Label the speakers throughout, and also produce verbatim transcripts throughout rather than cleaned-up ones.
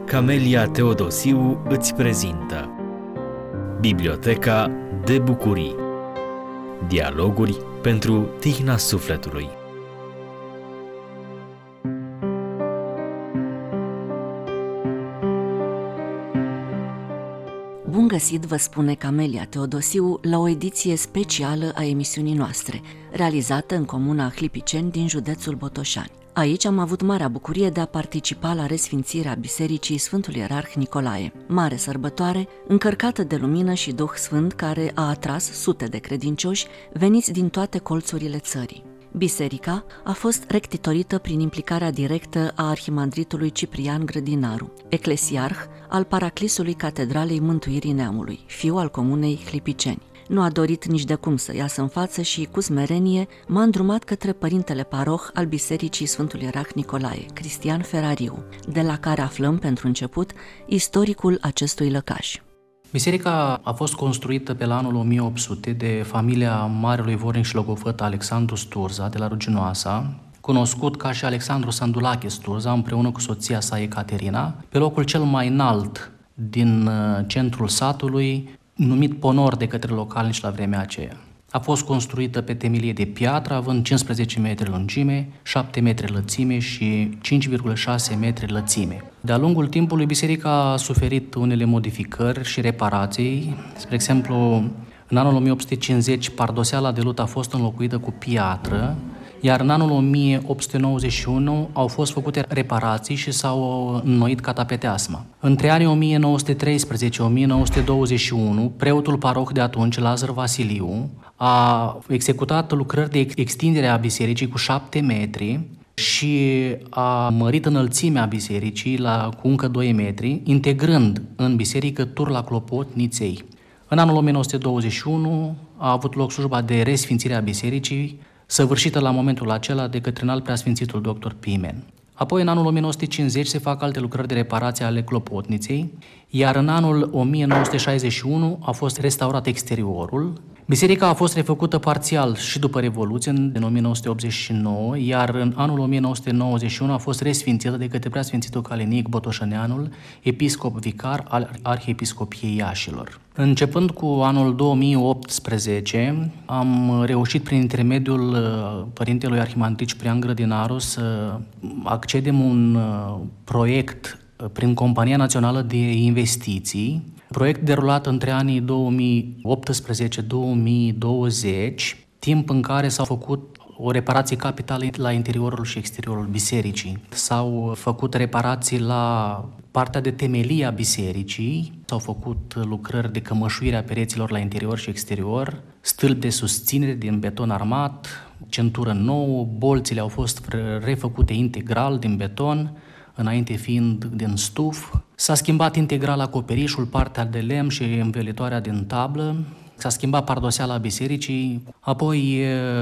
Speaker 1: Camelia Teodosiu îți prezintă Biblioteca de bucurii. Dialoguri pentru tihna sufletului.
Speaker 2: Bun găsit, vă spune Camelia Teodosiu la o ediție specială a emisiunii noastre, realizată în comuna Hlipiceni din județul Botoșani. Aici am avut marea bucurie de a participa la resfințirea Bisericii Sfântul Ierarh Nicolae, mare sărbătoare încărcată de lumină și Duh Sfânt care a atras sute de credincioși veniți din toate colțurile țării. Biserica a fost rectitorită prin implicarea directă a arhimandritului Ciprian Grădinaru, eclesiarh al Paraclisului Catedralei Mântuirii Neamului, fiu al comunei Hlipiceni. Nu a dorit nici de cum să iasă în față și, cu smerenie, m-a îndrumat către părintele paroh al Bisericii Sfântul Ierarh Nicolae, Cristian Ferariu, de la care aflăm, pentru început, istoricul acestui lăcaș.
Speaker 3: Biserica a fost construită pe la anul o mie opt sute de familia marelui vornic și logofăt Alexandru Sturza de la Ruginoasa, cunoscut ca și Alexandru Sandulache Sturza, împreună cu soția sa Ecaterina, pe locul cel mai înalt din centrul satului, numit Ponor de către localnici la vremea aceea. A fost construită pe temelie de piatră, având cincisprezece metri lungime, șapte metri lățime și cinci virgulă șase metri lățime. De-a lungul timpului, biserica a suferit unele modificări și reparații. Spre exemplu, în anul o mie opt sute cincizeci, pardoseala de lut a fost înlocuită cu piatră, iar în anul o mie opt sute nouăzeci și unu au fost făcute reparații și s-au înnoit catapeteasma. Între anii o mie nouă sute treisprezece - o mie nouă sute douăzeci și unu, preotul paroh de atunci, Lazar Vasiliu, a executat lucrări de extindere a bisericii cu șapte metri și a mărit înălțimea bisericii la, cu încă doi metri, integrând în biserică turla clopotniței. În anul o mie nouă sute douăzeci și unu a avut loc slujba de resfințire a bisericii, săvârșită la momentul acela de către înalt preasfințitul doctor Pimen. Apoi, în anul o mie nouă sute cincizeci, se fac alte lucrări de reparație ale clopotniței, iar în anul o mie nouă sute șaizeci și unu a fost restaurat exteriorul. Biserica a fost refăcută parțial și după Revoluție, în o mie nouă sute optzeci și nouă, iar în anul o mie nouă sute nouăzeci și unu a fost resfințită de către preasfințitul Calenic Botoșăneanul, episcop vicar al Arhiepiscopiei Iașilor. Începând cu anul două mii optsprezece, am reușit prin intermediul părintelui arhimandrit Ciprian Grădinaru să accedem un proiect prin Compania Națională de Investiții, proiect derulat între anii două mii optsprezece - două mii douăzeci, timp în care s-au făcut o reparație capitală la interiorul și exteriorul bisericii. S-au făcut reparații la partea de temelie a bisericii, s-au făcut lucrări de cămășuire a pereților la interior și exterior, stâlpi de susținere din beton armat, centură nouă, bolțile au fost refăcute integral din beton, înainte fiind din stuf. S-a schimbat integral acoperișul, partea de lemn și învelitoarea din tablă. S-a schimbat pardoseala bisericii, apoi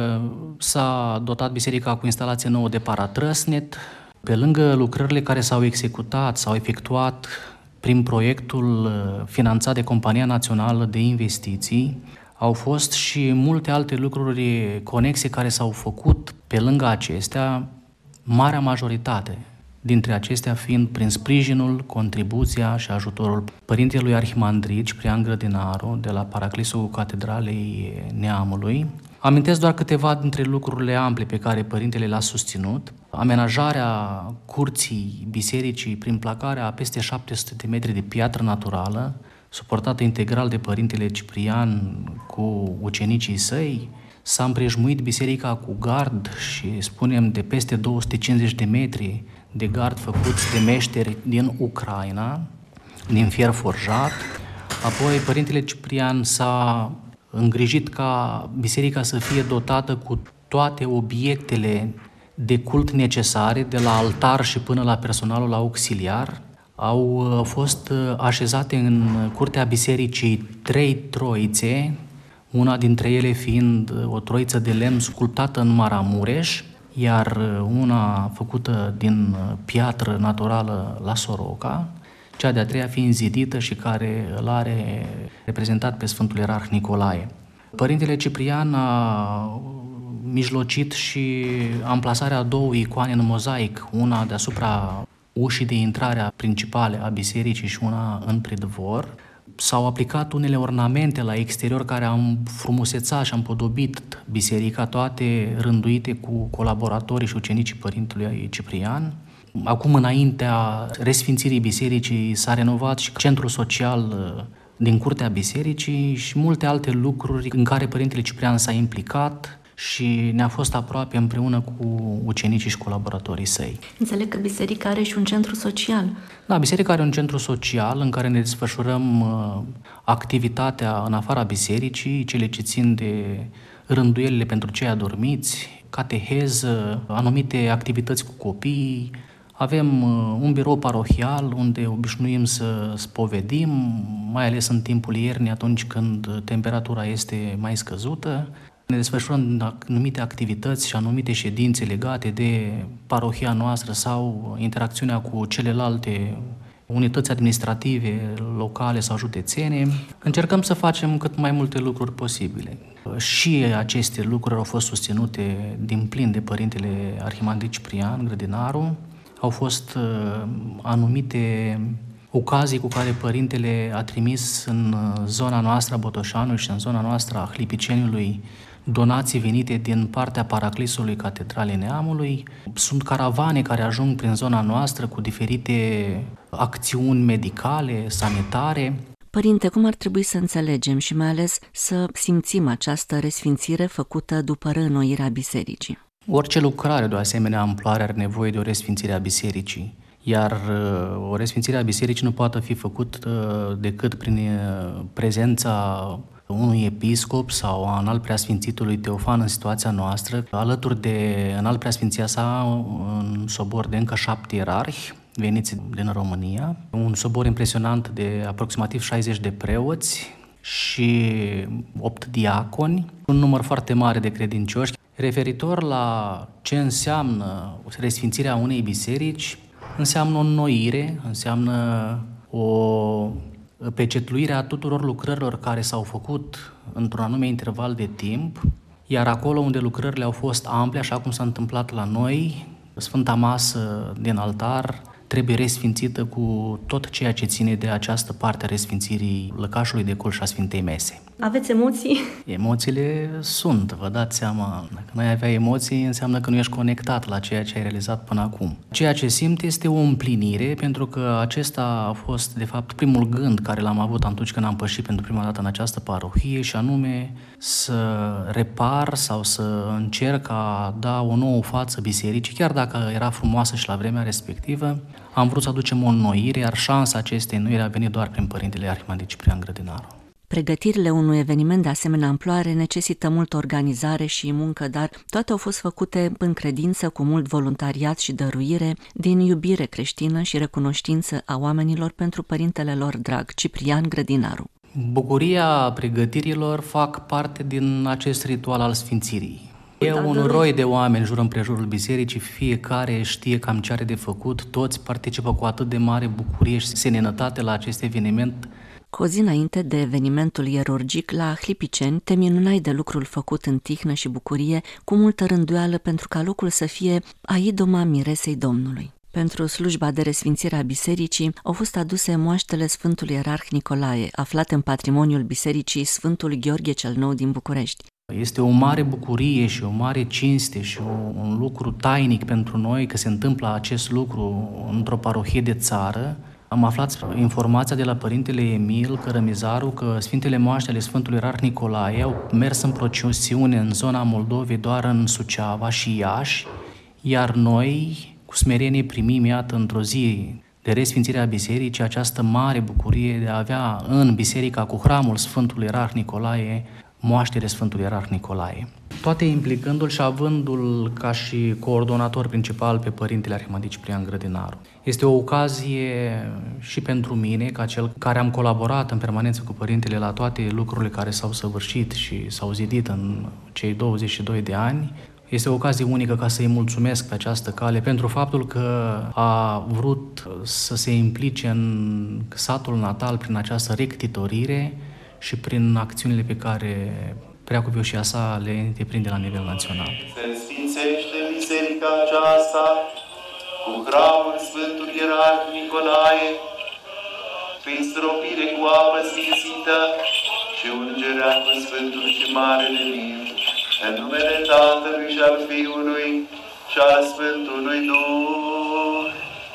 Speaker 3: s-a dotat biserica cu instalație nouă de paratrăsnet. Pe lângă lucrările care s-au executat, s-au efectuat prin proiectul finanțat de Compania Națională de Investiții, au fost și multe alte lucruri conexe care s-au făcut pe lângă acestea, marea majoritate dintre acestea fiind prin sprijinul, contribuția și ajutorul părintelui arhimandrit Ciprian Grădinaru de la Paraclisul Catedralei Neamului. Amintesc doar câteva dintre lucrurile ample pe care părintele le-a susținut. Amenajarea curții bisericii prin placarea a peste șapte sute de metri de piatră naturală, suportată integral de părintele Ciprian cu ucenicii săi. S-a împrejmuit biserica cu gard și, spunem, de peste două sute cincizeci de metri de gard făcuți de meșteri din Ucraina, din fier forjat. Apoi, părintele Ciprian s-a îngrijit ca biserica să fie dotată cu toate obiectele de cult necesare, de la altar și până la personalul auxiliar. Au fost așezate în curtea bisericii trei troițe, una dintre ele fiind o troiță de lemn sculptată în Maramureș, iar una făcută din piatră naturală la Soroca, cea de-a treia fiind zidită și care îl are reprezentat pe Sfântul Ierarh Nicolae. Părintele Ciprian a mijlocit și amplasarea a două icoane în mozaic, una deasupra ușii de intrare principale a bisericii și una în pridvor. S-au aplicat unele ornamente la exterior care am frumusețat și am podobit biserica, toate rânduite cu colaboratorii și ucenicii părintelui Ciprian. Acum, înaintea resfințirii bisericii, s-a renovat și centrul social din curtea bisericii și multe alte lucruri în care părintele Ciprian s-a implicat și ne-a fost aproape împreună cu ucenicii și colaboratorii săi.
Speaker 2: Înțeleg că biserica are și un centru social.
Speaker 3: Da, biserica are un centru social în care ne desfășurăm uh, activitatea în afara bisericii, cele ce țin de rânduielile pentru cei adormiți, cateheză, anumite activități cu copiii. Avem uh, un birou parohial unde obișnuim să spovedim, mai ales în timpul iernii, atunci când temperatura este mai scăzută. Ne desfășurăm anumite activități și anumite ședințe legate de parohia noastră sau interacțiunea cu celelalte unități administrative, locale sau județene. Încercăm să facem cât mai multe lucruri posibile. Și aceste lucruri au fost susținute din plin de părintele Arhimandrit Ciprian Grădinaru. Au fost uh, anumite ocazii cu care părintele a trimis în zona noastră a Botoșanului și în zona noastră a Hlipiceniului donații venite din partea Paraclisului Catedralei Neamului. Sunt caravane care ajung prin zona noastră cu diferite acțiuni medicale, sanitare.
Speaker 2: Părinte, cum ar trebui să înțelegem și mai ales să simțim această resfințire făcută după reînnoirea bisericii?
Speaker 3: Orice lucrare de o asemenea amploare are nevoie de o resfințire a bisericii. Iar o resfințire a bisericii nu poate fi făcută decât prin prezența unui episcop sau a înalt preasfințitului Teofan în situația noastră, alături de înalt preasfinția sa în sobor de încă șapte ierarhi veniți din România, un sobor impresionant de aproximativ șaizeci de preoți și opt diaconi, un număr foarte mare de credincioși. Referitor la ce înseamnă resfințirea unei biserici, înseamnă o înnoire, înseamnă o pecetluire a tuturor lucrărilor care s-au făcut într-un anume interval de timp, iar acolo unde lucrările au fost ample, așa cum s-a întâmplat la noi, Sfânta Masă din altar trebuie resfințită cu tot ceea ce ține de această parte a resfințirii lăcașului de cult și a Sfintei Mese.
Speaker 2: Aveți emoții?
Speaker 3: Emoțiile sunt, vă dați seama. Dacă nu ai avea emoții, înseamnă că nu ești conectat la ceea ce ai realizat până acum. Ceea ce simt este o împlinire, pentru că acesta a fost, de fapt, primul gând care l-am avut atunci când am pășit pentru prima dată în această parohie, și anume să repar sau să încerc a da o nouă față bisericii, chiar dacă era frumoasă și la vremea respectivă. Am vrut să aducem o înnoire, iar șansa acestei înnoiri a venit doar prin părintele Arhimandrit Ciprian Grădinaru.
Speaker 2: Pregătirile unui eveniment de asemenea amploare necesită multă organizare și muncă, dar toate au fost făcute în credință, cu mult voluntariat și dăruire, din iubire creștină și recunoștință a oamenilor pentru părintele lor drag, Ciprian Grădinaru.
Speaker 3: Bucuria pregătirilor fac parte din acest ritual al sfințirii. E un roi de oameni jur împrejurul bisericii, fiecare știe cam ce are de făcut, toți participă cu atât de mare bucurie și seninătate la acest eveniment.
Speaker 2: Cu o zi înainte de evenimentul ierurgic la Hlipiceni, te minunai de lucrul făcut în tihnă și bucurie, cu multă rânduială, pentru ca locul să fie aidoma miresei Domnului. Pentru slujba de resfințire a bisericii au fost aduse moaștele Sfântului Ierarh Nicolae, aflate în patrimoniul bisericii Sfântul Gheorghe cel Nou din București.
Speaker 3: Este o mare bucurie și o mare cinste și o, un lucru tainic pentru noi că se întâmplă acest lucru într-o parohie de țară. Am aflat informația de la părintele Emil Cărămizaru că Sfintele Moaște ale Sfântului Ierarh Nicolae au mers în procesiune în zona Moldovei doar în Suceava și Iași, iar noi cu smerenie primim, iată, într-o zi de resfințire a bisericii, această mare bucurie de a avea în biserica cu hramul Sfântului Ierarh Nicolae moaștele Sfântului Ierarh Nicolae. Toate implicându-l și avându-l ca și coordonator principal pe părintele Arhimandrit Ciprian Grădinaru. Este o ocazie și pentru mine, ca cel care am colaborat în permanență cu părintele la toate lucrurile care s-au săvârșit și s-au zidit în cei douăzeci și doi de ani. Este o ocazie unică ca să-i mulțumesc pe această cale pentru faptul că a vrut să se implice în satul natal prin această rectitorire și prin acțiunile pe care preacuvioșia sa le întreprinde la nivel național.
Speaker 4: Se sfințește biserica aceasta cu hramul Sfântul Ierarh Nicolae, prin stropire cu apă sfințită și ungerea cu Sfântul și Marele Vin, în numele Tatălui și al Fiului și al Sfântului Duh.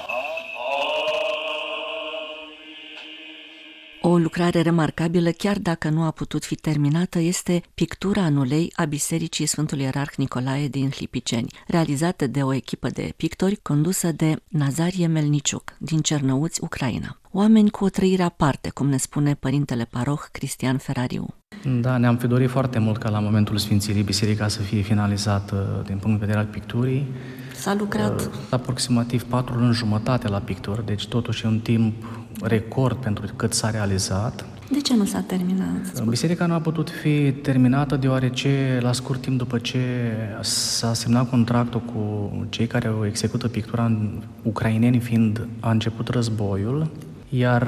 Speaker 2: O lucrare remarcabilă, chiar dacă nu a putut fi terminată, este pictura în ulei a Bisericii Sfântul Ierarh Nicolae din Hlipiceni, realizată de o echipă de pictori condusă de Nazarie Melniciuc, din Cernăuți, Ucraina. Oameni cu o trăire aparte, cum ne spune părintele paroh Cristian Ferariu.
Speaker 3: Da, ne-am fi dorit foarte mult ca la momentul Sfințirii biserica să fie finalizată din punct de vedere al picturii.
Speaker 2: S-a lucrat
Speaker 3: aproximativ patru luni jumătate la pictură, deci totuși e un timp record pentru cât s-a realizat.
Speaker 2: De ce nu s-a terminat?
Speaker 3: Biserica nu a putut fi terminată deoarece la scurt timp după ce s-a semnat contractul cu cei care o execută pictura, ucraineni fiind, a început războiul, iar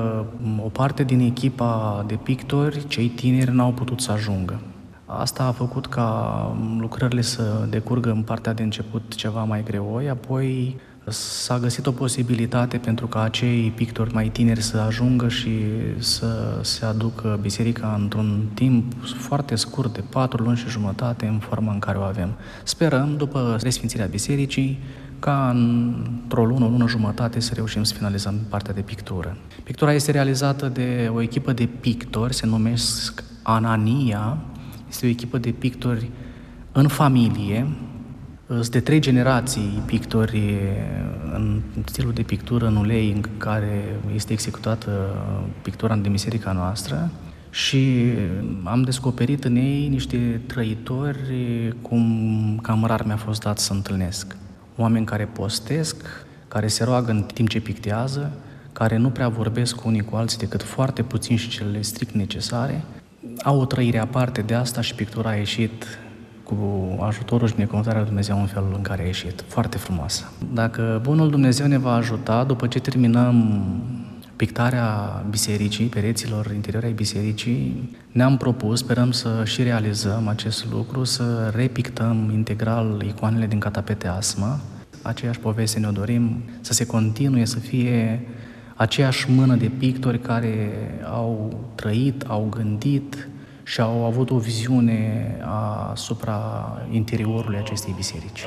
Speaker 3: o parte din echipa de pictori, cei tineri, n-au putut să ajungă. Asta a făcut ca lucrările să decurgă în partea de început ceva mai greoi, apoi s-a găsit o posibilitate pentru ca acei pictori mai tineri să ajungă și să se aducă biserica într-un timp foarte scurt, de patru luni și jumătate, în forma în care o avem. Sperăm, după resfințirea bisericii, ca într-o lună, o lună jumătate să reușim să finalizăm partea de pictură. Pictura este realizată de o echipă de pictori, se numesc Anania. Este o echipă de pictori în familie, sunt de trei generații pictori în stilul de pictură în ulei în care este executată pictura în biserica noastră și am descoperit în ei niște trăitori cum cam rar mi-a fost dat să întâlnesc. Oameni care postesc, care se roagă în timp ce pictează, care nu prea vorbesc cu unii cu alții decât foarte puțin și cele strict necesare, au o trăire aparte de asta și pictura a ieșit cu ajutorul și binecuvântarea lui Dumnezeu în felul în care a ieșit. Foarte frumoasă. Dacă Bunul Dumnezeu ne va ajuta, după ce terminăm pictarea bisericii, pereților interiori ai bisericii, ne-am propus, sperăm să și realizăm acest lucru, să repictăm integral icoanele din catapeteasmă. Aceeași poveste ne-o dorim să se continue, să fie aceeași mână de pictori care au trăit, au gândit și au avut o viziune asupra interiorului acestei biserici.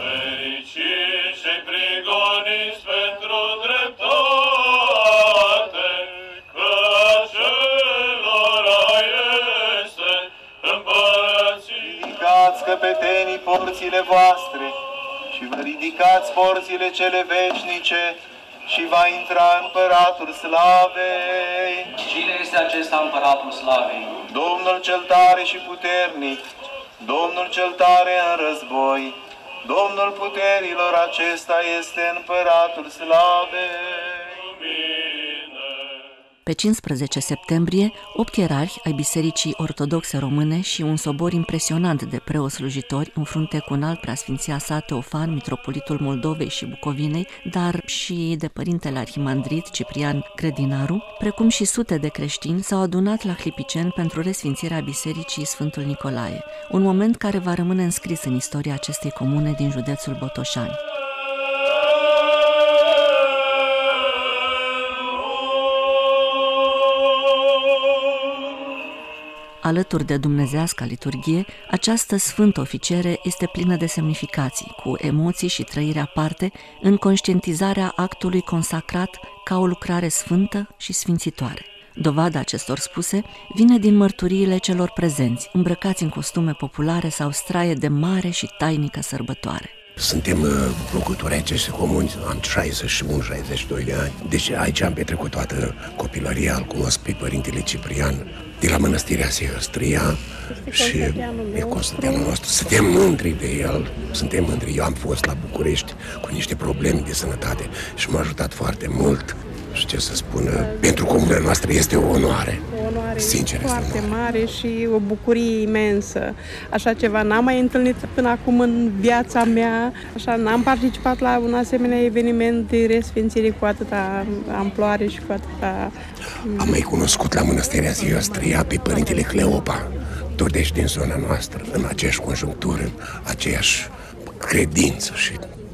Speaker 4: Ridicați, căpetenii, porțile voastre și vă ridicați porțile cele veșnice și va intra Împăratul Slavei.
Speaker 3: Cine este acesta Împăratul Slavei?
Speaker 4: Domnul cel tare și puternic, Domnul cel tare în război, Domnul puterilor, acesta este Împăratul Slavei.
Speaker 2: Pe cincisprezece septembrie, opt ierarhi ai Bisericii Ortodoxe Române și un sobor impresionant de preoți slujitori în frunte cu un alt preasfinția sa Teofan, mitropolitul Moldovei și Bucovinei, dar și de părintele arhimandrit Ciprian Grădinaru, precum și sute de creștini s-au adunat la Hlipiceni pentru resfințirea Bisericii Sfântul Nicolae, un moment care va rămâne înscris în istoria acestei comune din județul Botoșani. Alături de dumnezeasca liturghie, această sfântă oficiere este plină de semnificații, cu emoții și trăiri aparte, în conștientizarea actului consacrat ca o lucrare sfântă și sfințitoare. Dovada acestor spuse vine din mărturiile celor prezenți, îmbrăcați în costume populare sau straie de mare și tainică sărbătoare.
Speaker 5: Suntem locutori acestei comuni, am șaizeci și unu șaizeci și doi de ani, deci aici am petrecut toată copilăria, îl cunosc pe părintele Ciprian, de la Mănăstirea Sihăstria și e Constantianul nostru. Suntem mândri de el, suntem mândri. Eu am fost la București cu niște probleme de sănătate și m-a ajutat foarte mult. Și ce să spun, pentru comuna noastră este o onoare.
Speaker 6: O onoare
Speaker 5: Sincer,
Speaker 6: foarte
Speaker 5: este
Speaker 6: mare și o bucurie imensă. Așa ceva n-am mai întâlnit până acum în viața mea. Așa n-am participat la un asemenea eveniment de resfințire cu atâta amploare și cu atâta...
Speaker 5: Am mai cunoscut la Mănăstirea Sihăstria pe părintele Cleopa, tot deci din zona noastră, în aceeași conjunctură, aceeași credință și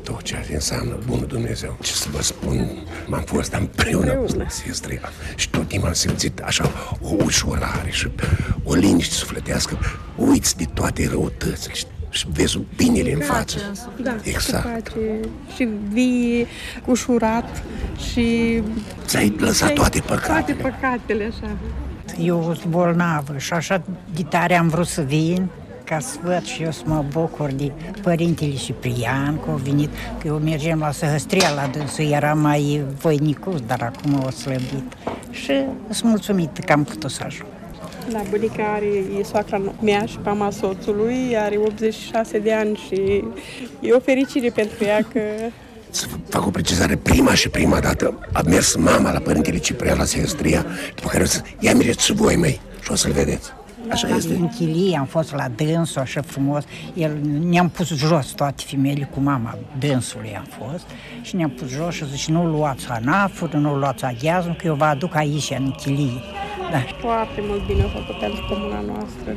Speaker 5: tot ceea ce înseamnă bunul Dumnezeu. Ce să vă spun, m-am fost împreună cu Sfântului și tot timpul am simțit așa o ușurare și o liniște sufletească. Uiți de toate răutățile și vezi binele în față.
Speaker 6: Da,
Speaker 5: exact.
Speaker 6: Și vii ușurat și...
Speaker 5: Ți-ai lăsat toate păcatele.
Speaker 6: Toate păcatele, așa.
Speaker 7: Eu sunt bolnavă și așa de tare am vrut să vin ca să văd și eu să mă bucur de părintele Ciprian, că au venit, că eu mergem la Săhăstria la dânsul, era mai voinicus, dar acum o slăbit. Și sunt mulțumită că am putut să ajung.
Speaker 6: Da, bunica are, e soacra mea și mama soțului, are optzeci și șase de ani și e o fericire pentru ea că...
Speaker 5: Să fac o precizare, prima și prima dată a mers mama la părintele Ciprian la Săhăstria, după care o să ia mireți și voi, măi, și o să-l vedeți. Așa este.
Speaker 7: În chilie am fost la dânsul, așa frumos. El, ne-am pus jos toate femeile cu mama dânsului am fost și ne-am pus jos și zice, nu luați anafuri, nu luați aghiazul, că eu vă aduc aici, în chilie. Da.
Speaker 6: Foarte mult bine a făcut pentru comuna noastră.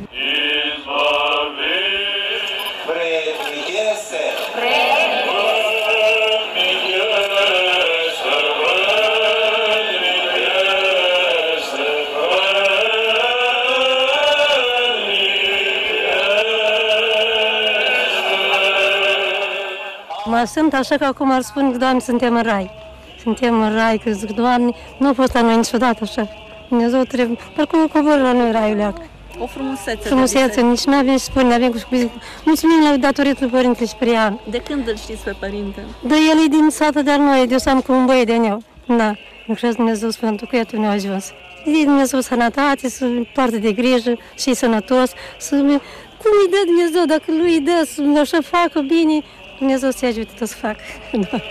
Speaker 8: Mă simt așa că acum ar spune că, Doamne, suntem în rai. Suntem în rai, că zic, Doamne, nu a fost la noi niciodată așa. Dumnezeu trebuie, parcum coboră la noi raiul leac.
Speaker 2: O frumusețe.
Speaker 8: Frumusețe, nici nu avem ce spune, nu avem cu spune. Mulțumim la datorită lui Părintele Ciprian.
Speaker 2: De când îl știți pe părinte?
Speaker 8: Da, el e din satul de-al noi, de-o să am cu un băie de neu. Da, lucrez Dumnezeu Sfântul, cu el ne-a ajuns. E Dumnezeu sănătate, să poartă de grijă și sănătos, să... Cum îi dă Dumnezeu, dacă lui îi dă, să așa facă bine, Dumnezeu să-i ajute tot să facă. Da.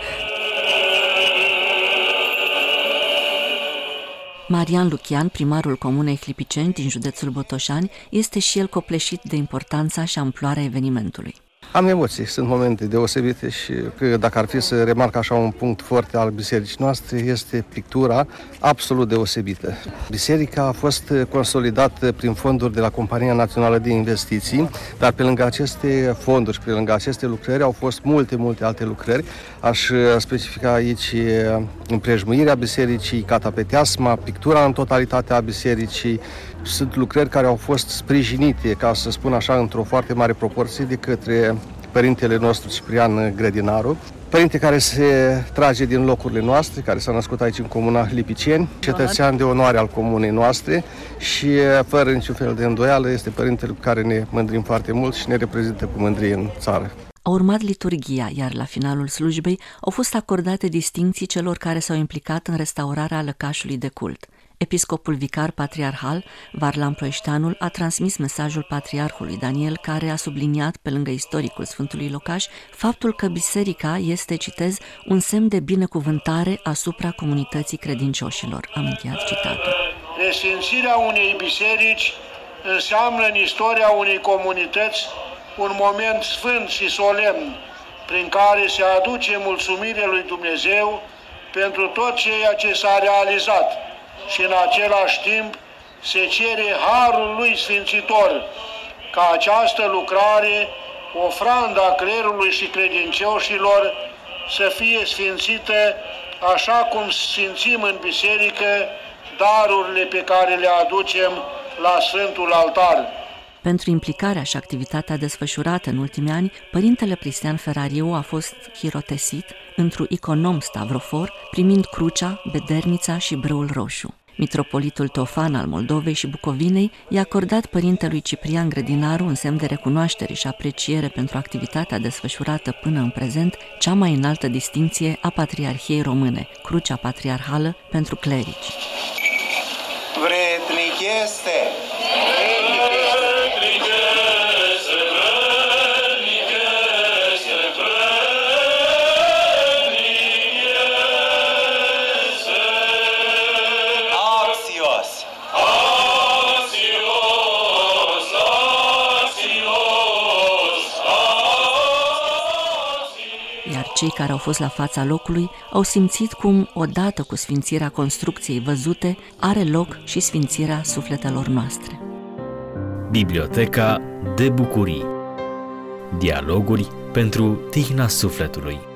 Speaker 2: Marian Lucian, primarul comunei Hlipiceni din județul Botoșani, este și el copleșit de importanța și amploarea evenimentului.
Speaker 9: Am emoții, sunt momente deosebite și că dacă ar fi să remarc așa un punct foarte al bisericii noastre, este pictura absolut deosebită. Biserica a fost consolidată prin fonduri de la Compania Națională de Investiții, dar pe lângă aceste fonduri și pe lângă aceste lucrări au fost multe, multe alte lucrări. Aș specifica aici împrejmuirea bisericii, catapeteasma, pictura în totalitate a bisericii. Sunt lucrări care au fost sprijinite, ca să spun așa, într-o foarte mare proporție de către părintele nostru Ciprian Grădinaru, părinte care se trage din locurile noastre, care s-a născut aici în comuna Hlipiceni, cetățean de onoare al comunei noastre și fără niciun fel de îndoială este părintele cu care ne mândrim foarte mult și ne reprezintă cu mândrie în țară.
Speaker 2: A urmat liturghia, iar la finalul slujbei au fost acordate distincții celor care s-au implicat în restaurarea lăcașului de cult. Episcopul vicar patriarhal, Varlam Ploieșteanul, a transmis mesajul patriarhului Daniel, care a subliniat, pe lângă istoricul Sfântului Locaș, faptul că biserica este, citez, un semn de binecuvântare asupra comunității credincioșilor. Am încheiat citatul.
Speaker 10: Resfințirea unei biserici înseamnă în istoria unei comunități un moment sfânt și solemn, prin care se aduce mulțumire lui Dumnezeu pentru tot ceea ce s-a realizat și în același timp se cere harul lui sfințitor ca această lucrare, ofranda clerului și credincioșilor, să fie sfințită așa cum sfințim în biserică darurile pe care le aducem la Sfântul Altar.
Speaker 2: Pentru implicarea și activitatea desfășurată în ultimii ani, părintele Cristian Ferariu a fost chirotesit într-un iconom stavrofor, primind crucea, bedernița și brâul roșu. Mitropolitul Teofan al Moldovei și Bucovinei i-a acordat părintelui Ciprian Grădinaru, în semn de recunoaștere și apreciere pentru activitatea desfășurată până în prezent, cea mai înaltă distincție a Patriarhiei Române, Crucea Patriarhală pentru clerici.
Speaker 4: Vrednic este!
Speaker 2: Iar cei care au fost la fața locului au simțit cum, odată cu sfințirea construcției văzute, are loc și sfințirea sufletelor noastre.
Speaker 1: Biblioteca de bucurii. Dialoguri pentru tihna sufletului.